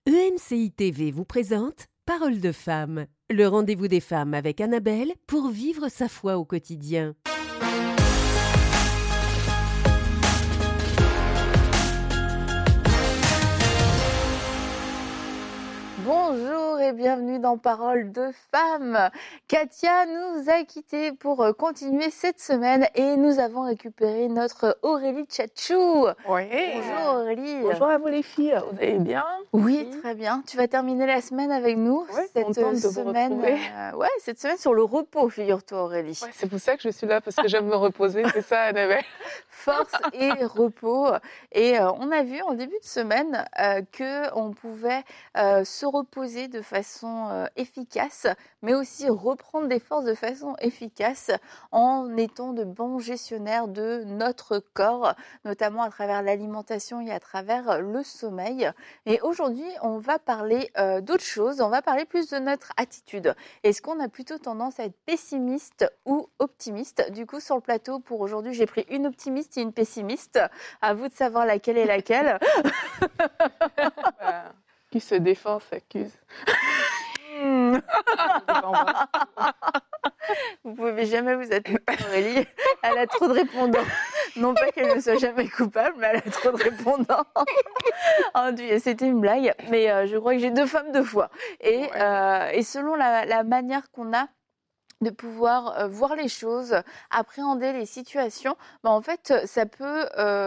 EMCI TV vous présente Parole de femme, le rendez-vous des femmes avec Annabelle pour vivre sa foi au quotidien. Bonjour et bienvenue dans Parole de femme. Katia nous a quittés pour continuer cette semaine et nous avons récupéré notre Aurélie Tchatchou. Oui. Bonjour Aurélie. Bonjour à vous les filles, vous allez bien? Oui, très bien. Tu vas terminer la semaine avec nous. Oui, contente de vous retrouver. Cette semaine sur le repos, figure-toi Aurélie. Ouais, c'est pour ça que je suis là, parce que j'aime me reposer, c'est ça Annabelle? Force et repos. Et on a vu en début de semaine qu'on pouvait se reposer de façon efficace, mais aussi reprendre des forces de façon efficace en étant de bons gestionnaires de notre corps, notamment à travers l'alimentation et à travers le sommeil. Et aujourd'hui, on va parler d'autre chose, on va parler plus de notre attitude. Est-ce qu'on a plutôt tendance à être pessimiste ou optimiste? Du coup, sur le plateau, pour aujourd'hui, j'ai pris une optimiste et une pessimiste. À vous de savoir laquelle est laquelle. Qui se défend s'accuse. Vous pouvez jamais vous admettre, Aurélie. Elle a trop de répondants. Non pas qu'elle ne soit jamais coupable, mais elle a trop de répondants. Oh, c'était une blague, mais je crois que j'ai deux femmes deux fois. Et selon la manière qu'on a de pouvoir voir les choses, appréhender les situations, en fait, ça peut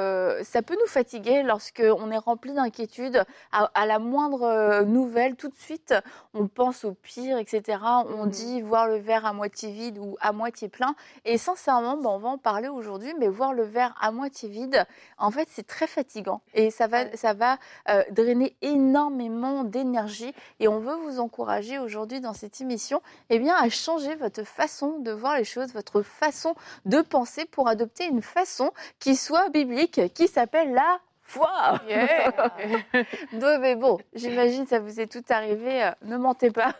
nous fatiguer lorsqu'on est rempli d'inquiétude. À la moindre nouvelle, tout de suite, on pense au pire, etc. On dit voir le verre à moitié vide ou à moitié plein. Et sincèrement, on va en parler aujourd'hui, mais voir le verre à moitié vide, en fait, c'est très fatigant. Et ça va drainer énormément d'énergie. Et on veut vous encourager aujourd'hui dans cette émission à changer votre façon de voir les choses, votre façon de penser pour adopter une façon qui soit biblique, qui s'appelle la foi. Yeah. Donc, mais bon, j'imagine ça vous est tout arrivé, ne mentez pas,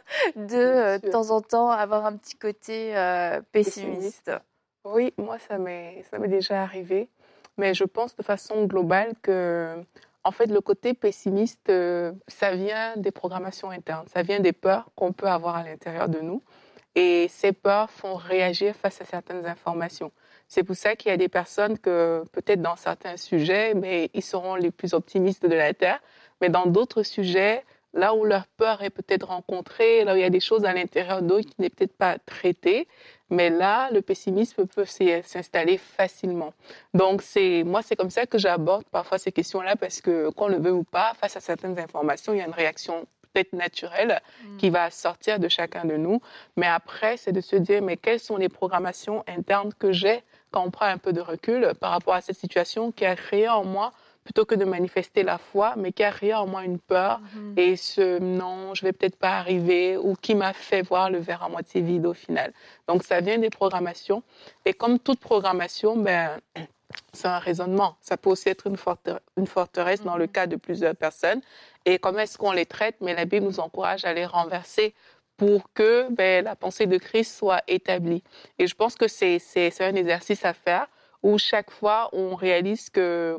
de temps en temps avoir un petit côté pessimiste. Oui, moi ça m'est déjà arrivé, mais je pense de façon globale que en fait, le côté pessimiste, ça vient des programmations internes, ça vient des peurs qu'on peut avoir à l'intérieur de nous. Et ces peurs font réagir face à certaines informations. C'est pour ça qu'il y a des personnes que, peut-être dans certains sujets, mais ils seront les plus optimistes de la Terre. Mais dans d'autres sujets, là où leur peur est peut-être rencontrée, là où il y a des choses à l'intérieur d'eux qui n'est peut-être pas traitées, mais là, le pessimisme peut s'installer facilement. Donc, moi, c'est comme ça que j'aborde parfois ces questions-là, parce que, qu'on le veut ou pas, face à certaines informations, il y a une réaction peut-être naturelle qui va sortir de chacun de nous. Mais après, c'est de se dire, mais quelles sont les programmations internes que j'ai quand on prend un peu de recul par rapport à cette situation qui a créé en moi, plutôt que de manifester la foi, mais qui a créé en moi une peur et non, je vais peut-être pas arriver, ou qui m'a fait voir le verre à moitié vide au final. Donc, ça vient des programmations. Et comme toute programmation, c'est un raisonnement. Ça peut aussi être une forteresse dans le cas de plusieurs personnes. Et comment est-ce qu'on les traite? Mais la Bible nous encourage à les renverser pour que la pensée de Christ soit établie. Et je pense que c'est un exercice à faire où chaque fois on réalise que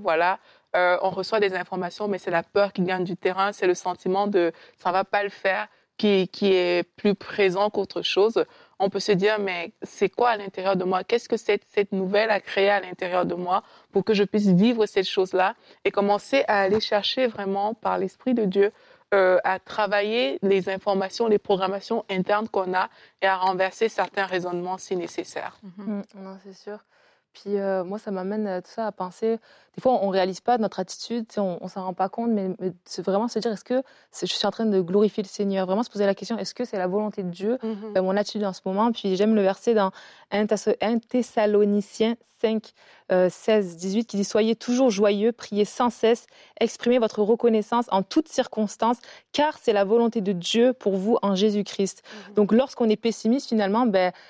on reçoit des informations, mais c'est la peur qui gagne du terrain, c'est le sentiment de ça va pas le faire qui est plus présent qu'autre chose. On peut se dire, mais c'est quoi à l'intérieur de moi? Qu'est-ce que cette nouvelle a créé à l'intérieur de moi pour que je puisse vivre cette chose-là et commencer à aller chercher vraiment par l'Esprit de Dieu à travailler les informations, les programmations internes qu'on a et à renverser certains raisonnements si nécessaire. Non, c'est sûr. Puis moi, ça m'amène tout ça à penser, des fois, on ne réalise pas notre attitude, on ne s'en rend pas compte, mais c'est vraiment se dire, est-ce que je suis en train de glorifier le Seigneur? Vraiment se poser la question, est-ce que c'est la volonté de Dieu, mon attitude en ce moment? Puis j'aime le verset dans 1 Thessaloniciens 5, 16, 18, qui dit « Soyez toujours joyeux, priez sans cesse, exprimez votre reconnaissance en toutes circonstances, car c'est la volonté de Dieu pour vous en Jésus-Christ. » Donc lorsqu'on est pessimiste, finalement,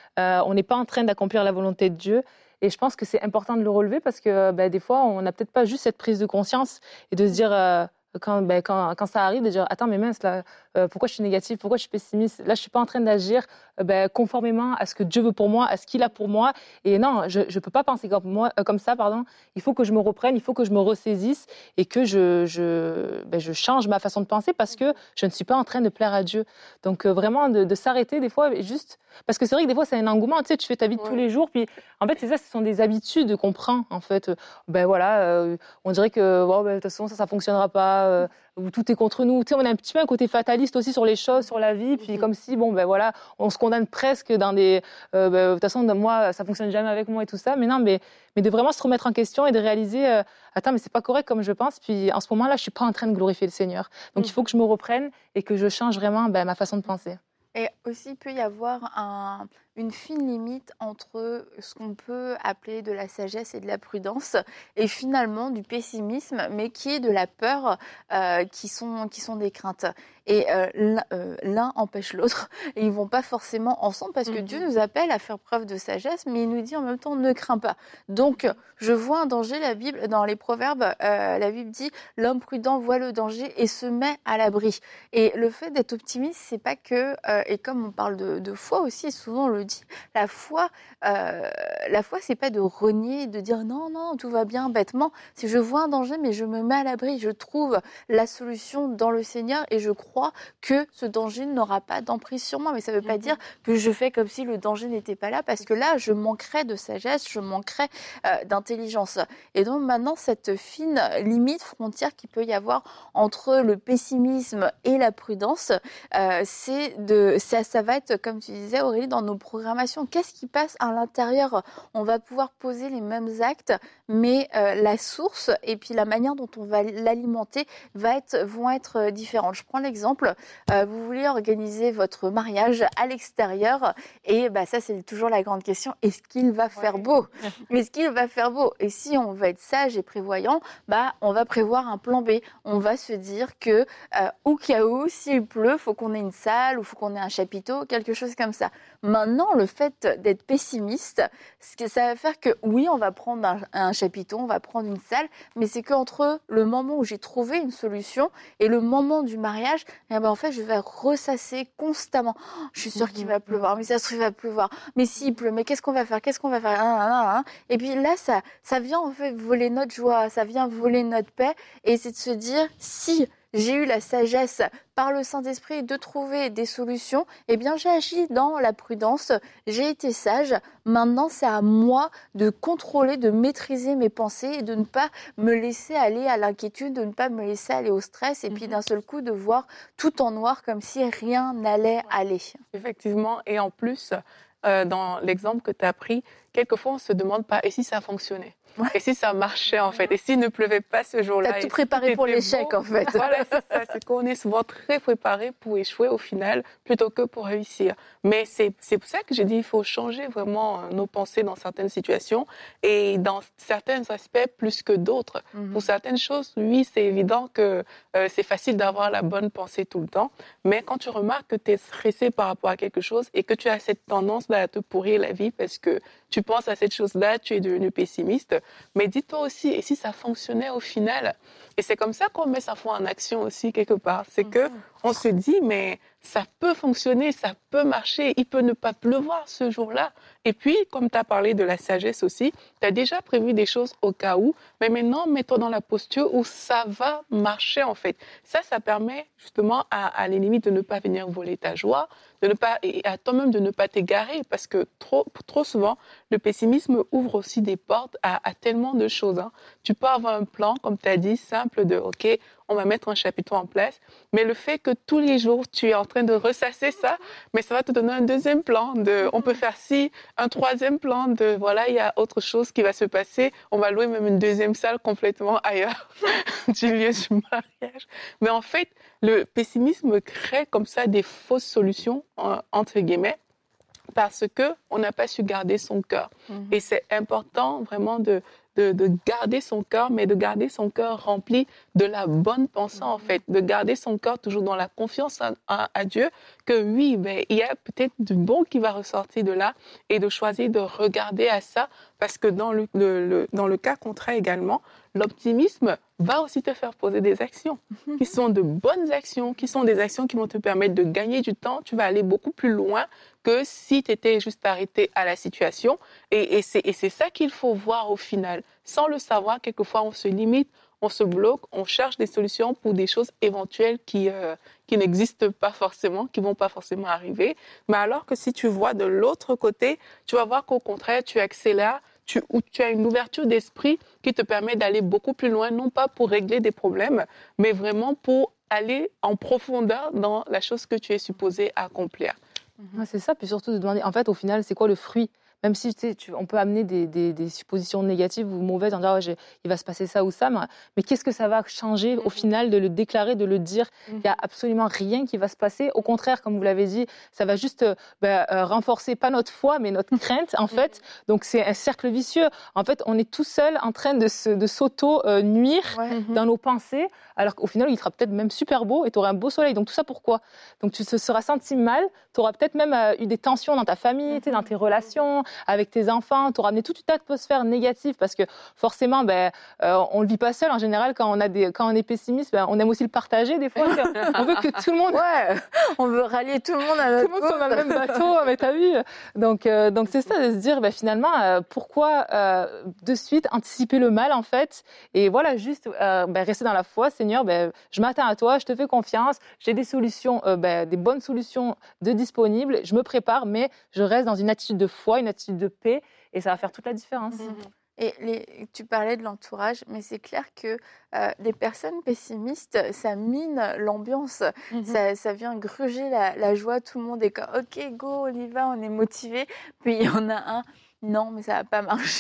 on n'est pas en train d'accomplir la volonté de Dieu. Et je pense que c'est important de le relever parce que des fois, on n'a peut-être pas juste cette prise de conscience et de se dire quand ça arrive, de dire attends, mais mince, là, pourquoi je suis négative, pourquoi je suis pessimiste? Là, je suis pas en train d'agir conformément à ce que Dieu veut pour moi, à ce qu'il a pour moi. Et non, je peux pas penser comme ça, pardon. Il faut que je me reprenne, il faut que je me ressaisisse et que je change ma façon de penser parce que je ne suis pas en train de plaire à Dieu. Donc vraiment de s'arrêter des fois, et juste parce que c'est vrai que des fois c'est un engouement. Tu sais, tu fais ta vie de tous les jours, puis en fait c'est ça, ce sont des habitudes qu'on prend en fait. On dirait que de toute façon ça fonctionnera pas. Où tout est contre nous. Tu sais, on a un petit peu un côté fataliste aussi sur les choses, sur la vie, puis comme si, on se condamne presque dans des... de toute façon, moi, ça fonctionne jamais avec moi et tout ça, mais non, mais de vraiment se remettre en question et de réaliser, attends, mais c'est pas correct comme je pense, puis en ce moment-là, je suis pas en train de glorifier le Seigneur. Donc, il faut que je me reprenne et que je change vraiment ma façon de penser. Et aussi, il peut y avoir une fine limite entre ce qu'on peut appeler de la sagesse et de la prudence, et finalement du pessimisme, mais qui est de la peur, qui sont des craintes. Et l'un empêche l'autre, et ils vont pas forcément ensemble, parce que Dieu nous appelle à faire preuve de sagesse, mais il nous dit en même temps ne crains pas. Donc, je vois un danger. La Bible, dans les Proverbes, la Bible dit l'homme prudent voit le danger et se met à l'abri. Et le fait d'être optimiste, c'est pas que, et comme on parle de foi aussi, souvent on le dit, la foi, c'est pas de renier, de dire non, tout va bien bêtement. C'est je vois un danger, mais je me mets à l'abri, je trouve la solution dans le Seigneur et je crois que ce danger n'aura pas d'emprise sur moi. Mais ça veut pas dire que je fais comme si le danger n'était pas là, parce que là, je manquerais de sagesse, je manquerais d'intelligence. Et donc maintenant, cette fine limite, frontière qu'il peut y avoir entre le pessimisme et la prudence, ça va être, comme tu disais Aurélie, dans nos programmations. Qu'est-ce qui passe à l'intérieur? On va pouvoir poser les mêmes actes, mais la source et puis la manière dont on va l'alimenter vont être différentes. Je prends l'exemple, vous voulez organiser votre mariage à l'extérieur et ça c'est toujours la grande question, est-ce qu'il va faire beau? Est-ce qu'il va faire beau? Et si on va être sage et prévoyant, on va prévoir un plan B. On va se dire que au cas où, s'il pleut, faut qu'on ait une salle ou faut qu'on ait un chapiteau, quelque chose comme ça. Maintenant, le fait d'être pessimiste, ça va faire que oui, on va prendre un chapiteau, on va prendre une salle, mais c'est qu'entre le moment où j'ai trouvé une solution et le moment du mariage, en fait, je vais ressasser constamment. Oh, je suis sûre qu'il va pleuvoir, mais ça se trouve, il va pleuvoir. Mais s'il pleut, mais qu'est-ce qu'on va faire? Et puis là, ça vient en fait voler notre joie, ça vient voler notre paix, et c'est de se dire, si j'ai eu la sagesse par le Saint-Esprit de trouver des solutions, eh bien j'ai agi dans la prudence, j'ai été sage. Maintenant, c'est à moi de contrôler, de maîtriser mes pensées et de ne pas me laisser aller à l'inquiétude, de ne pas me laisser aller au stress et puis d'un seul coup de voir tout en noir comme si rien n'allait aller. Effectivement, et en plus, dans l'exemple que tu as pris, quelquefois on ne se demande pas, et si ça fonctionnait? Et si ça marchait en fait? Et s'il ne pleuvait pas ce jour-là? Tu as tout préparé pour l'échec en fait. Voilà, c'est ça. C'est qu'on est souvent très préparé pour échouer au final plutôt que pour réussir. Mais c'est pour ça que j'ai dit il faut changer vraiment nos pensées dans certaines situations et dans certains aspects plus que d'autres. Pour certaines choses, oui, c'est évident que c'est facile d'avoir la bonne pensée tout le temps. Mais quand tu remarques que tu es stressé par rapport à quelque chose et que tu as cette tendance-là à te pourrir la vie parce que tu penses à cette chose-là, tu es devenu pessimiste. Mais dis-toi aussi, et si ça fonctionnait au final? Et c'est comme ça qu'on met sa foi en action aussi quelque part. C'est que on se dit, mais ça peut fonctionner, ça peut marcher, il peut ne pas pleuvoir ce jour-là. Et puis, comme tu as parlé de la sagesse aussi, tu as déjà prévu des choses au cas où, mais maintenant, mets-toi dans la posture où ça va marcher en fait. Ça permet justement à les limites de ne pas venir voler ta joie, et à toi-même de ne pas t'égarer, parce que trop souvent, le pessimisme ouvre aussi des portes à tellement de choses. Hein. Tu peux avoir un plan, comme tu as dit, simple de « OK, on va mettre un chapiteau en place », mais le fait que tous les jours, tu es en train de ressasser ça, mais ça va te donner un deuxième plan on peut faire ci, un troisième plan voilà, il y a autre chose qui va se passer, on va louer même une deuxième salle complètement ailleurs du lieu du mariage. Mais en fait, le pessimisme crée comme ça des fausses solutions, entre guillemets, parce qu'on n'a pas su garder son cœur. Et c'est important vraiment de garder son cœur, mais de garder son cœur rempli de la bonne pensée, en fait. De garder son cœur toujours dans la confiance à Dieu, que oui, il y a peut-être du bon qui va ressortir de là, et de choisir de regarder à ça, Parce que dans le cas contraire également, l'optimisme va aussi te faire poser des actions qui sont de bonnes actions, qui sont des actions qui vont te permettre de gagner du temps. Tu vas aller beaucoup plus loin que si tu étais juste arrêté à la situation. Et c'est ça qu'il faut voir au final. Sans le savoir, quelquefois, on se limite, on se bloque, on cherche des solutions pour des choses éventuelles qui n'existent pas forcément, qui vont pas forcément arriver. Mais alors que si tu vois de l'autre côté, tu vas voir qu'au contraire, tu accélères, tu as une ouverture d'esprit qui te permet d'aller beaucoup plus loin, non pas pour régler des problèmes, mais vraiment pour aller en profondeur dans la chose que tu es supposé accomplir. Ouais, c'est ça, puis surtout de demander, en fait, au final, c'est quoi le fruit? Même si on peut amener des suppositions négatives ou mauvaises en disant il va se passer ça ou ça, mais qu'est-ce que ça va changer au final de le déclarer, de le dire? Il n'y a absolument rien qui va se passer. Au contraire, comme vous l'avez dit, ça va juste renforcer pas notre foi, mais notre crainte, en fait. Donc c'est un cercle vicieux. En fait, on est tout seul en train de s'auto-nuire dans nos pensées, alors qu'au final, il sera peut-être même super beau et tu auras un beau soleil. Donc tout ça, pourquoi? Donc tu te seras senti mal, tu auras peut-être même eu des tensions dans ta famille, dans tes relations, avec tes enfants, tu auras amené toute une atmosphère négative parce que forcément, on ne le vit pas seul. En général, quand on est pessimiste, on aime aussi le partager des fois. On veut que tout le monde... Ouais, on veut rallier tout le monde à notre Tout le monde soit dans le même bateau, mais t'as vu. Donc c'est ça, de se dire, finalement, pourquoi de suite anticiper le mal, en fait, et voilà, juste rester dans la foi. Seigneur, je m'attends à toi, je te fais confiance, j'ai des solutions, des bonnes solutions disponibles, je me prépare, mais je reste dans une attitude de foi, une attitude de paix, et ça va faire toute la différence. Et tu parlais de l'entourage, mais c'est clair que les personnes pessimistes, ça mine l'ambiance, ça vient gruger la joie, tout le monde est comme « Ok, go, on y va, on est motivé ». Puis il y en a un « Non, mais ça va pas marcher ».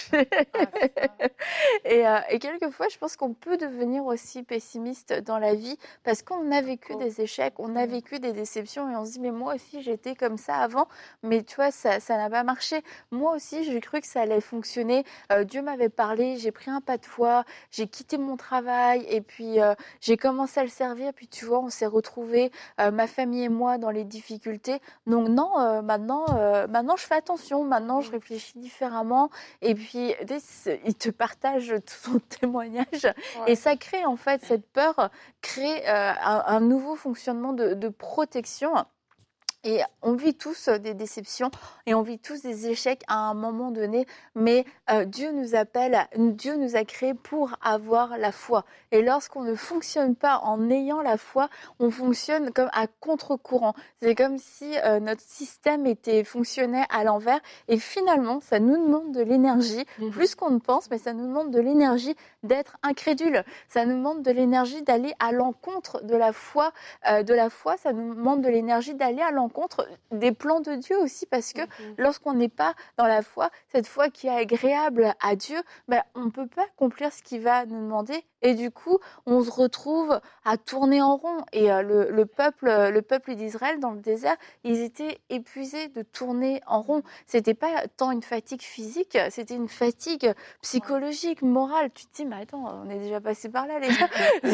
Et quelquefois, je pense qu'on peut devenir aussi pessimiste dans la vie parce qu'on a vécu des échecs, on a vécu des déceptions et on se dit « Mais moi aussi, j'étais comme ça avant, mais tu vois, ça n'a pas marché. Moi aussi, j'ai cru que ça allait fonctionner. Dieu m'avait parlé, j'ai pris un pas de foi, j'ai quitté mon travail et puis j'ai commencé à le servir. Puis tu vois, on s'est retrouvés, ma famille et moi, dans les difficultés. Donc non, maintenant, je fais attention. Maintenant, je réfléchis différemment. Et puis, il te partage tout son témoignage. Et ça crée, en fait, cette peur crée un nouveau fonctionnement de protection. Et on vit tous des déceptions et on vit tous des échecs à un moment donné, mais Dieu nous appelle, Dieu nous a créés pour avoir la foi. Et lorsqu'on ne fonctionne pas en ayant la foi, on fonctionne comme à contre-courant. C'est comme si notre système fonctionnait à l'envers et finalement, ça nous demande de l'énergie, plus qu'on ne pense, mais ça nous demande de l'énergie d'être incrédule. Ça nous demande de l'énergie d'aller à l'encontre de la foi, ça nous demande de l'énergie d'aller à l'encontre des plans de Dieu aussi, parce que lorsqu'on n'est pas dans la foi, cette foi qui est agréable à Dieu, on ne peut pas accomplir ce qu'il va nous demander. Et du coup, on se retrouve à tourner en rond. Et le peuple d'Israël, dans le désert, ils étaient épuisés de tourner en rond. C'était pas tant une fatigue physique, c'était une fatigue psychologique, morale. Tu te dis, mais attends, on est déjà passé par là, les gars.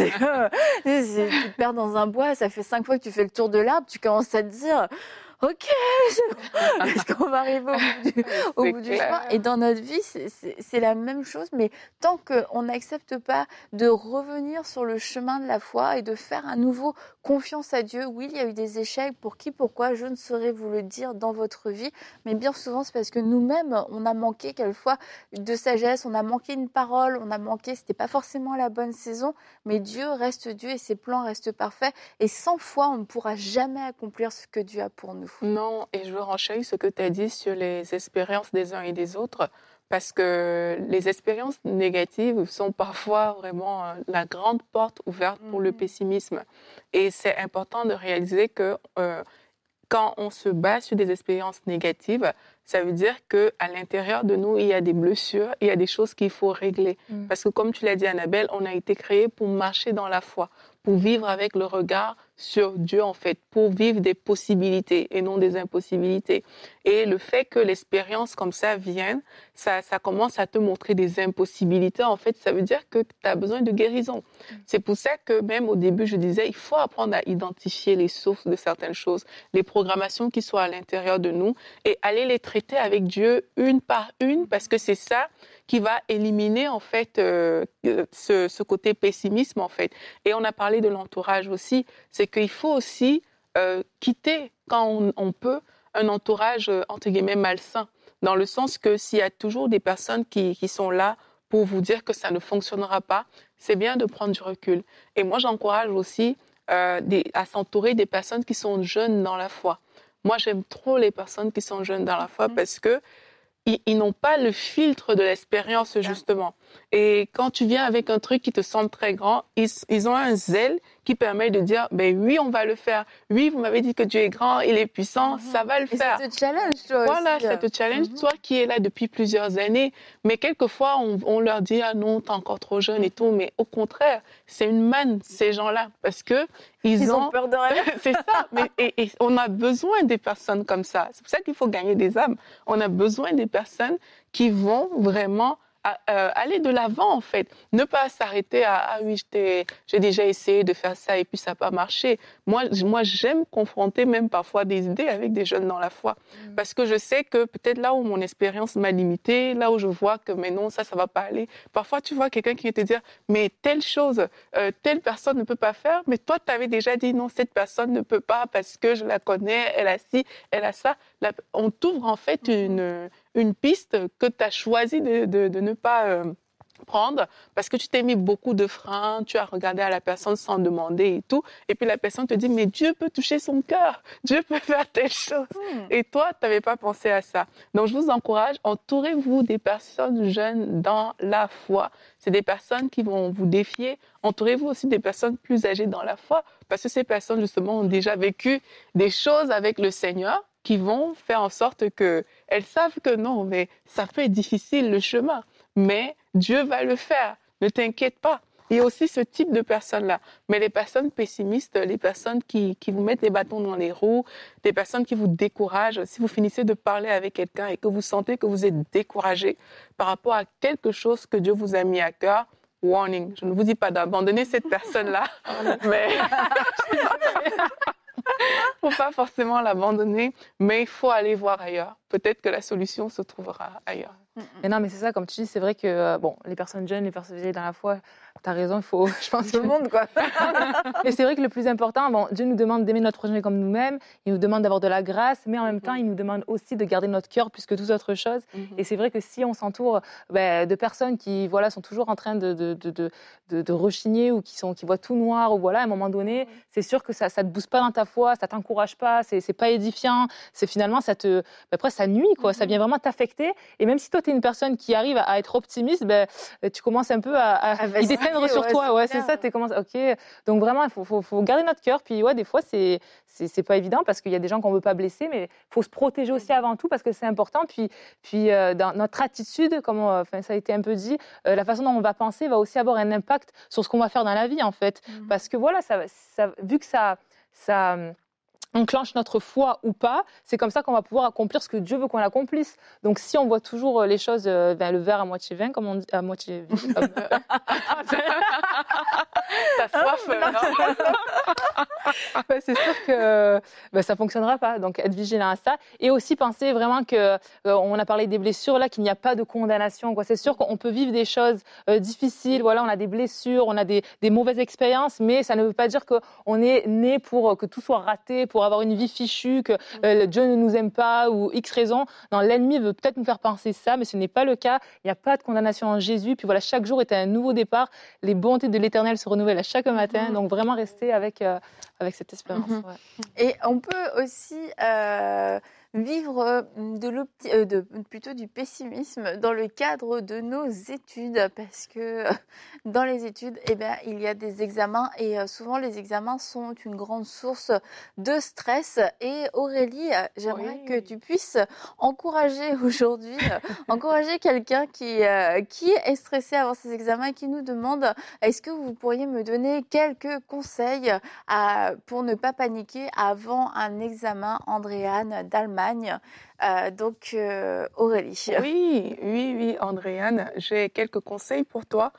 Tu te perds dans un bois, ça fait 5 fois que tu fais le tour de l'arbre, tu commences à te dire... Ok, est-ce qu'on va arriver au bout du chemin? Et dans notre vie, c'est la même chose, mais tant qu'on n'accepte pas de revenir sur le chemin de la foi et de faire à nouveau confiance à Dieu, oui, il y a eu des échecs, pour qui, pourquoi, je ne saurais vous le dire dans votre vie, mais bien souvent, c'est parce que nous-mêmes, on a manqué quelquefois de sagesse, on a manqué une parole, c'était pas forcément la bonne saison, mais Dieu reste Dieu et ses plans restent parfaits, et sans foi, on ne pourra jamais accomplir ce que Dieu a pour nous. Non, et je veux renchérir ce que tu as dit sur les expériences des uns et des autres, parce que les expériences négatives sont parfois vraiment la grande porte ouverte pour le pessimisme. Et c'est important de réaliser que quand on se base sur des expériences négatives, ça veut dire qu'à l'intérieur de nous, il y a des blessures, il y a des choses qu'il faut régler. Parce que comme tu l'as dit, Annabelle, on a été créés pour marcher dans la foi, pour vivre avec le regard sur Dieu, en fait, pour vivre des possibilités et non des impossibilités. Et le fait que l'expérience comme ça vienne, ça commence à te montrer des impossibilités. En fait, ça veut dire que tu as besoin de guérison. C'est pour ça que même au début, je disais, il faut apprendre à identifier les sources de certaines choses, les programmations qui sont à l'intérieur de nous et aller les traiter avec Dieu une par une, parce que c'est ça qui va éliminer en fait ce côté pessimisme en fait. Et on a parlé de l'entourage aussi, c'est qu'il faut aussi quitter quand on peut un entourage entre guillemets malsain, dans le sens que s'il y a toujours des personnes qui sont là pour vous dire que ça ne fonctionnera pas, c'est bien de prendre du recul. Et moi j'encourage aussi à s'entourer des personnes qui sont jeunes dans la foi. Moi j'aime trop les personnes qui sont jeunes dans la foi parce que ils n'ont pas le filtre de l'expérience, justement. Et quand tu viens avec un truc qui te semble très grand, ils ont un zèle qui permet de dire, ben oui, on va le faire. Oui, vous m'avez dit que Dieu est grand, il est puissant, ça va le faire. Et ça te challenge, toi Voilà, aussi. ça te challenge, toi qui es là depuis plusieurs années. Mais quelquefois, on leur dit, ah non, t'es encore trop jeune et tout. Mais au contraire, c'est une manne, ces gens-là, parce que Ils ont peur de rien. c'est ça. Mais, et on a besoin des personnes comme ça. C'est pour ça qu'il faut gagner des âmes. On a besoin des personnes qui vont vraiment aller de l'avant, en fait. Ne pas s'arrêter à « Ah oui, j'ai déjà essayé de faire ça et puis ça n'a pas marché ». Moi, j'aime confronter même parfois des idées avec des jeunes dans la foi. Parce que je sais que peut-être là où mon expérience m'a limitée, là où je vois que mais non, ça va pas aller. Parfois, tu vois quelqu'un qui vient te dire « Mais telle chose, telle personne ne peut pas faire ». Mais toi, tu avais déjà dit « Non, cette personne ne peut pas parce que je la connais, elle a ci, elle a ça ». On t'ouvre en fait une piste que tu as choisi de ne pas prendre parce que tu t'es mis beaucoup de freins, tu as regardé à la personne sans demander et tout. Et puis la personne te dit, mais Dieu peut toucher son cœur, Dieu peut faire telle chose. Et toi, tu n'avais pas pensé à ça. Donc, je vous encourage, entourez-vous des personnes jeunes dans la foi. C'est des personnes qui vont vous défier. Entourez-vous aussi des personnes plus âgées dans la foi parce que ces personnes, justement, ont déjà vécu des choses avec le Seigneur qui vont faire en sorte qu'elles savent que non, mais ça peut être difficile le chemin, mais Dieu va le faire, ne t'inquiète pas. Il y a aussi ce type de personnes-là. Mais les personnes pessimistes, les personnes qui vous mettent les bâtons dans les roues, des personnes qui vous découragent, si vous finissez de parler avec quelqu'un et que vous sentez que vous êtes découragé par rapport à quelque chose que Dieu vous a mis à cœur, warning, je ne vous dis pas d'abandonner cette personne-là, mais... Il ne faut pas forcément l'abandonner, mais il faut aller voir ailleurs. Peut-être que la solution se trouvera ailleurs. Mais non, mais c'est ça, comme tu dis, c'est vrai que bon, les personnes jeunes, les personnes vieilles dans la foi, tu as raison, il faut, je pense, Tout le monde, quoi. Mais c'est vrai que le plus important, bon, Dieu nous demande d'aimer notre prochain comme nous-mêmes, il nous demande d'avoir de la grâce, mais en même temps, il nous demande aussi de garder notre cœur plus que toute autre chose. Et c'est vrai que si on s'entoure de personnes qui voilà, sont toujours en train de rechigner ou qui voient tout noir, ou voilà, à un moment donné, c'est sûr que ça ne te booste pas dans ta foi, ça ne t'encourage pas, c'est pas édifiant, c'est finalement, après, ça nuit, quoi, ça vient vraiment t'affecter. Et même si toi, tu es une personne qui arrive à être optimiste, tu commences un peu à y déteindre sur toi. Ouais, c'est ça, tu commences, ok. Donc vraiment, il faut garder notre cœur. Puis ouais, des fois, c'est pas évident parce qu'il y a des gens qu'on ne veut pas blesser, mais il faut se protéger aussi avant tout parce que c'est important. Puis dans notre attitude, comme ça a été un peu dit, la façon dont on va penser va aussi avoir un impact sur ce qu'on va faire dans la vie, en fait. Parce que voilà, vu que ça enclenche notre foi ou pas, c'est comme ça qu'on va pouvoir accomplir ce que Dieu veut qu'on accomplisse. Donc si on voit toujours les choses, le verre à moitié plein, comme on dit, à moitié vide. T'as soif, Ouais, c'est sûr que ça fonctionnera pas. Donc être vigilant à ça et aussi penser vraiment que on a parlé des blessures là, qu'il n'y a pas de condamnation, quoi. C'est sûr qu'on peut vivre des choses difficiles. Voilà, on a des blessures, on a des mauvaises expériences, mais ça ne veut pas dire qu'on est né pour que tout soit raté, pour avoir une vie fichue, que Dieu ne nous aime pas ou X raison. Non, l'ennemi veut peut-être nous faire penser ça, mais ce n'est pas le cas. Il n'y a pas de condamnation en Jésus. Puis voilà, chaque jour est un nouveau départ. Les bontés de l'Éternel se renouvellent à chaque matin. Donc vraiment rester avec cette espérance. Ouais. Et on peut aussi vivre plutôt du pessimisme dans le cadre de nos études, parce que dans les études, eh ben, il y a des examens et souvent les examens sont une grande source de stress. Et Aurélie, j'aimerais que tu puisses encourager aujourd'hui, encourager quelqu'un qui est stressé avant ses examens et qui nous demande, est-ce que vous pourriez me donner quelques conseils pour ne pas paniquer avant un examen, Andréane d'Allemagne. Aurélie. Oui, Andréane, j'ai quelques conseils pour toi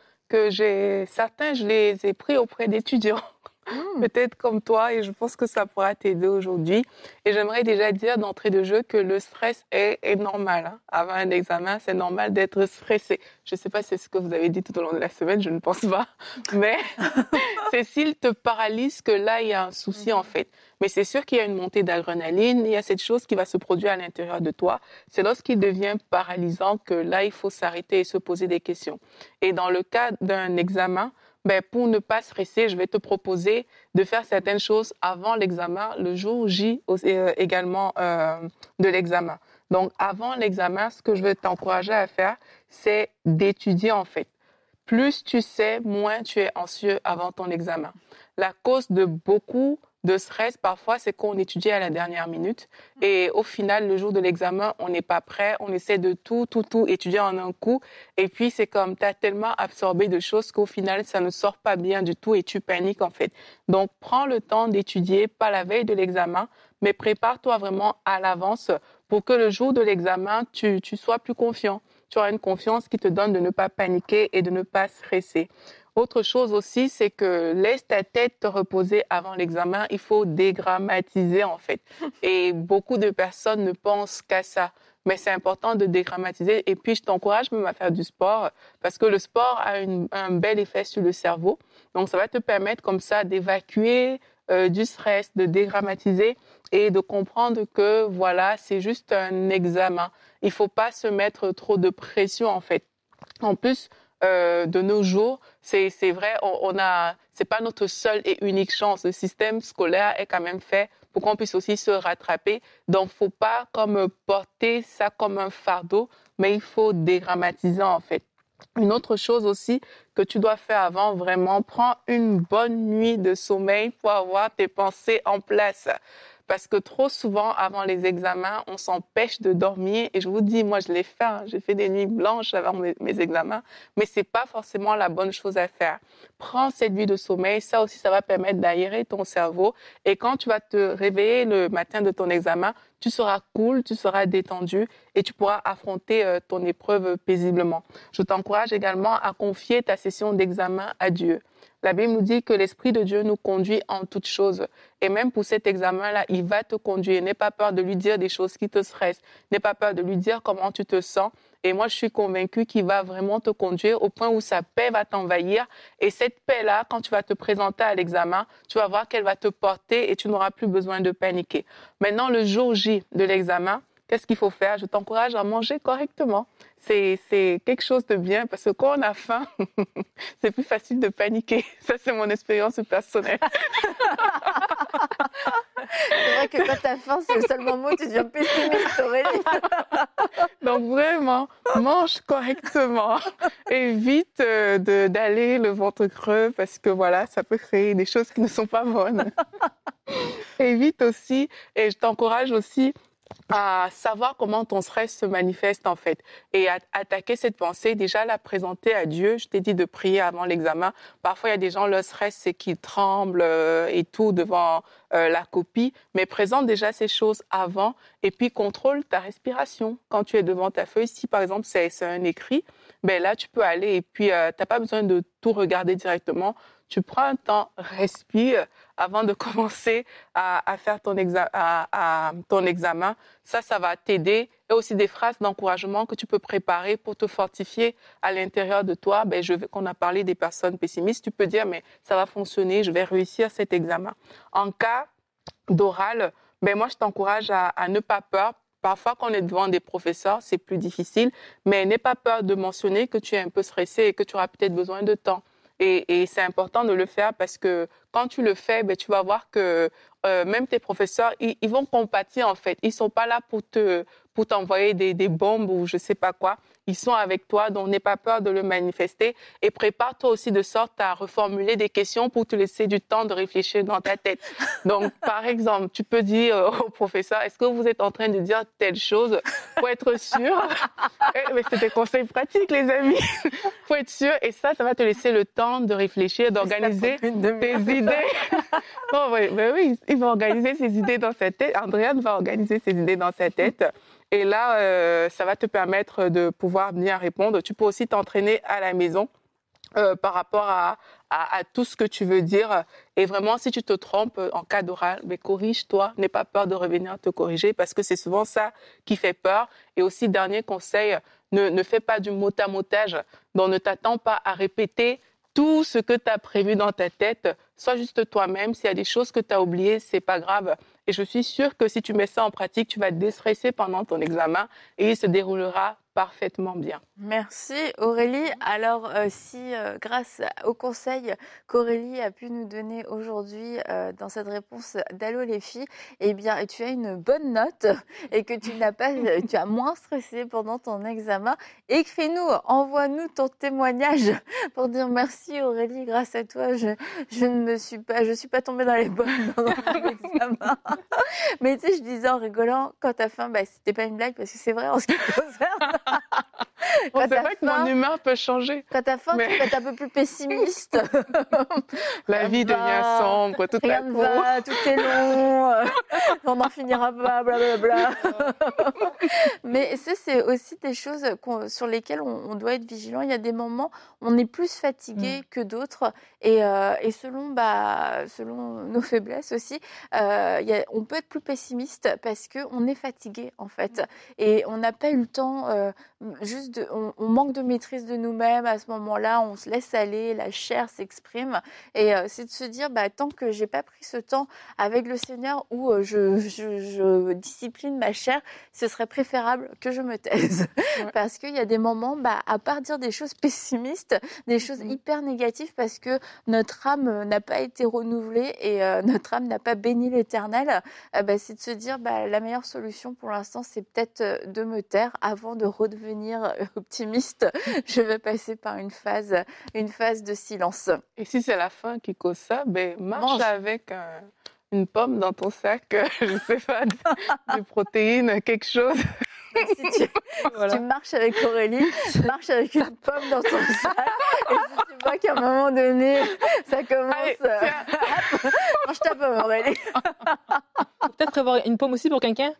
certains, je les ai pris auprès d'étudiants. Peut-être comme toi, et je pense que ça pourra t'aider aujourd'hui. Et j'aimerais déjà dire d'entrée de jeu que le stress est normal. Hein. Avant un examen, c'est normal d'être stressé. Je ne sais pas si c'est ce que vous avez dit tout au long de la semaine, je ne pense pas. Mais c'est s'il te paralyse que là, il y a un souci en fait. Mais c'est sûr qu'il y a une montée d'adrénaline, il y a cette chose qui va se produire à l'intérieur de toi. C'est lorsqu'il devient paralysant que là, il faut s'arrêter et se poser des questions. Et dans le cas d'un examen, pour ne pas stresser, je vais te proposer de faire certaines choses avant l'examen, le jour J également de l'examen. Donc, avant l'examen, ce que je vais t'encourager à faire, c'est d'étudier en fait. Plus tu sais, moins tu es anxieux avant ton examen. La cause de beaucoup de stress, parfois, c'est qu'on étudie à la dernière minute et au final, le jour de l'examen, on n'est pas prêt, on essaie de tout étudier en un coup et puis c'est comme tu as tellement absorbé de choses qu'au final, ça ne sort pas bien du tout et tu paniques en fait. Donc, prends le temps d'étudier, pas la veille de l'examen, mais prépare-toi vraiment à l'avance pour que le jour de l'examen, tu sois plus confiant. Tu auras une confiance qui te donne de ne pas paniquer et de ne pas stresser. Autre chose aussi, c'est que laisse ta tête te reposer avant l'examen. Il faut dégrammatiser en fait. Et beaucoup de personnes ne pensent qu'à ça. Mais c'est important de dégrammatiser. Et puis, je t'encourage même à faire du sport parce que le sport a un bel effet sur le cerveau. Donc, ça va te permettre comme ça d'évacuer du stress, de dégrammatiser et de comprendre que voilà, c'est juste un examen. Il ne faut pas se mettre trop de pression en fait. En plus, de nos jours, c'est vrai, c'est pas notre seule et unique chance. Le système scolaire est quand même fait pour qu'on puisse aussi se rattraper. Donc, faut pas comme porter ça comme un fardeau, mais il faut dégrammatiser en fait. Une autre chose aussi que tu dois faire avant, vraiment, prends une bonne nuit de sommeil pour avoir tes pensées en place. Parce que trop souvent, avant les examens, on s'empêche de dormir. Et je vous dis, moi, je l'ai fait. Hein. J'ai fait des nuits blanches avant mes examens. Mais c'est pas forcément la bonne chose à faire. Prends cette nuit de sommeil. Ça aussi, ça va permettre d'aérer ton cerveau. Et quand tu vas te réveiller le matin de ton examen, tu seras cool, tu seras détendu et tu pourras affronter ton épreuve paisiblement. Je t'encourage également à confier ta session d'examen à Dieu. La Bible nous dit que l'Esprit de Dieu nous conduit en toutes choses. Et même pour cet examen-là, il va te conduire. N'aie pas peur de lui dire des choses qui te stressent. N'aie pas peur de lui dire comment tu te sens. Et moi, je suis convaincue qu'il va vraiment te conduire au point où sa paix va t'envahir. Et cette paix-là, quand tu vas te présenter à l'examen, tu vas voir qu'elle va te porter et tu n'auras plus besoin de paniquer. Maintenant, le jour J de l'examen, qu'est-ce qu'il faut faire? Je t'encourage à manger correctement. C'est quelque chose de bien parce que quand on a faim, c'est plus facile de paniquer. Ça, c'est mon expérience personnelle. C'est vrai que quand t'as faim, c'est le seul moment où tu deviens pessimiste, Aurélie. Donc vraiment, mange correctement. Évite d'aller le ventre creux parce que voilà, ça peut créer des choses qui ne sont pas bonnes. Évite aussi, et je t'encourage aussi à savoir comment ton stress se manifeste en fait et à attaquer cette pensée, déjà la présenter à Dieu. Je t'ai dit de prier avant l'examen. Parfois, il y a des gens, leur stress, c'est qu'ils tremblent et tout devant la copie, mais présente déjà ces choses avant et puis contrôle ta respiration. Quand tu es devant ta feuille, si par exemple c'est un écrit, ben là tu peux aller et puis t'as pas besoin de tout regarder directement. Tu prends un temps, respire avant de commencer à faire ton examen. Ça va t'aider. Et aussi des phrases d'encouragement que tu peux préparer pour te fortifier à l'intérieur de toi. Qu'on a parlé des personnes pessimistes, tu peux dire, mais ça va fonctionner, je vais réussir cet examen. En cas d'oral, moi, je t'encourage à ne pas peur. Parfois, quand on est devant des professeurs, c'est plus difficile, mais n'aie pas peur de mentionner que tu es un peu stressé et que tu auras peut-être besoin de temps. Et c'est important de le faire parce que quand tu le fais, tu vas voir que même tes professeurs, ils vont compatir en fait. Ils sont pas là pour t'envoyer des bombes ou je sais pas quoi. Ils sont avec toi, donc n'aie pas peur de le manifester et prépare-toi aussi de sorte à reformuler des questions pour te laisser du temps de réfléchir dans ta tête. Donc, par exemple, tu peux dire au professeur, est-ce que vous êtes en train de dire telle chose pour être sûr? Mais c'est des conseils pratiques, les amis. Faut être sûr et ça va te laisser le temps de réfléchir, d'organiser tes idées. Non, oui, il va organiser ses idées dans sa tête. Andréane va organiser ses idées dans sa tête. Et là, ça va te permettre de pouvoir bien répondre. Tu peux aussi t'entraîner à la maison par rapport à tout ce que tu veux dire. Et vraiment, si tu te trompes en cas d'oral, mais corrige-toi. N'aie pas peur de revenir te corriger parce que c'est souvent ça qui fait peur. Et aussi, dernier conseil, ne fais pas du mot-à-motage. Donc, ne t'attends pas à répéter tout ce que tu as prévu dans ta tête. Sois juste toi-même. S'il y a des choses que tu as oubliées, c'est pas grave. Et je suis sûre que si tu mets ça en pratique, tu vas te déstresser pendant ton examen et il se déroulera parfaitement bien. Merci Aurélie. Alors si grâce au conseil qu'Aurélie a pu nous donner aujourd'hui dans cette réponse d'Allô les filles, eh bien tu as une bonne note et que tu as moins stressé pendant ton examen, écris-nous, envoie-nous ton témoignage pour dire merci Aurélie, grâce à toi je suis pas tombée dans les pommes pendant mon examen. Mais tu sais, je disais en rigolant, quand t'as faim, c'était pas une blague parce que c'est vrai en ce qui me concerne. C'est vrai que mon humeur peut changer. Quand t'as faim, tu peux être un peu plus pessimiste. La vie devient sombre tout à rien coup. Ne va, tout est long, on n'en finira pas, blablabla. Mais c'est aussi des choses sur lesquelles on doit être vigilant. Il y a des moments où on est plus fatigué que d'autres et selon nos faiblesses aussi, on peut être plus pessimiste parce qu'on est fatigué en fait et on n'a pas eu le temps on manque de maîtrise de nous-mêmes à ce moment-là, on se laisse aller, la chair s'exprime et c'est de se dire tant que j'ai pas pris ce temps avec le Seigneur où je discipline ma chair, ce serait préférable que je me taise parce qu'il y a des moments à part dire des choses pessimistes, des choses hyper négatives parce que notre âme n'a pas été renouvelée et notre âme n'a pas béni l'Éternel, c'est de se dire la meilleure solution pour l'instant c'est peut-être de me taire avant de redevenir optimiste. Je vais passer par une phase de silence. Et si c'est la faim qui cause ça, mange avec une pomme dans ton sac, je sais pas, des protéines, quelque chose. Si tu marches avec Aurélie, marche avec une pomme dans ton sac et si tu vois qu'à un moment donné, ça commence... Allez, mange ta pomme, Aurélie. Peut-être prévoir une pomme aussi pour quelqu'un.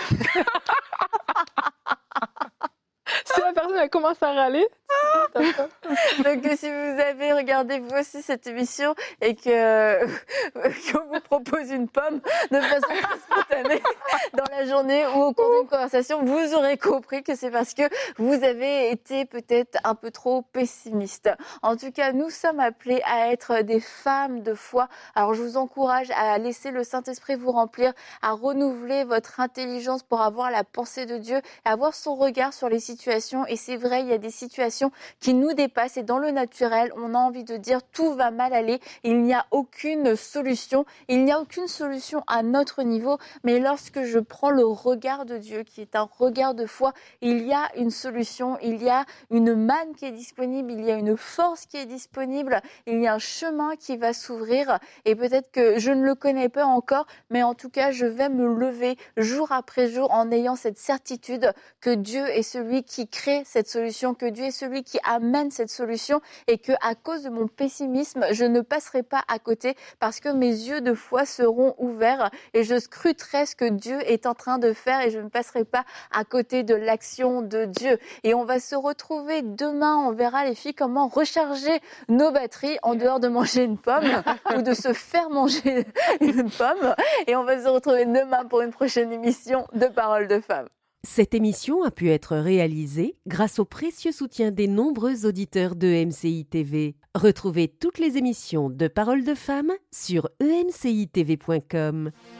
Si la personne elle commence à râler. Donc si vous avez regardé vous aussi cette émission et qu'on vous propose une pomme de façon très spontanée dans la journée ou au cours d'une conversation, vous aurez compris que c'est parce que vous avez été peut-être un peu trop pessimiste. En tout cas, nous sommes appelés à être des femmes de foi. Alors je vous encourage à laisser le Saint-Esprit vous remplir, à renouveler votre intelligence pour avoir la pensée de Dieu, à avoir son regard sur les situations. Et c'est vrai, il y a des situations qui nous dépassent et dans le naturel, on a envie de dire tout va mal aller, il n'y a aucune solution, il n'y a aucune solution à notre niveau, mais lorsque je prends le regard de Dieu qui est un regard de foi, il y a une solution, il y a une manne qui est disponible, il y a une force qui est disponible, il y a un chemin qui va s'ouvrir et peut-être que je ne le connais pas encore, mais en tout cas je vais me lever jour après jour en ayant cette certitude que Dieu est celui qui crée cette solution, que Dieu est celui qui amène cette solution et que à cause de mon pessimisme, je ne passerai pas à côté parce que mes yeux de foi seront ouverts et je scruterai ce que Dieu est en train de faire et je ne passerai pas à côté de l'action de Dieu. Et on va se retrouver demain, on verra les filles comment recharger nos batteries en dehors de manger une pomme ou de se faire manger une pomme et on va se retrouver demain pour une prochaine émission de Paroles de Femmes. Cette émission a pu être réalisée grâce au précieux soutien des nombreux auditeurs de MCI TV. Retrouvez toutes les émissions de Paroles de Femmes sur emcitv.com.